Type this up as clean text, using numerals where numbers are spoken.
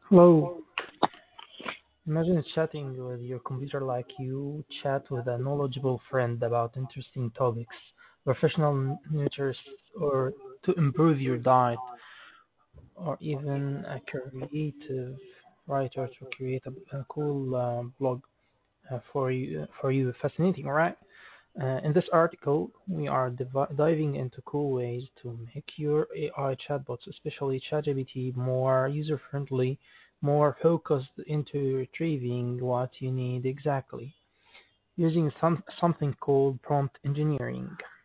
Hello. Imagine chatting with your computer like you chat with a knowledgeable friend about interesting topics, professional matters, or to improve your diet, or even a creative writer to create a cool blog for you. Fascinating, right? In this article, we are diving into cool ways to make your AI chatbots, especially ChatGPT, more user-friendly, more focused into retrieving what you need exactly, using something called prompt engineering.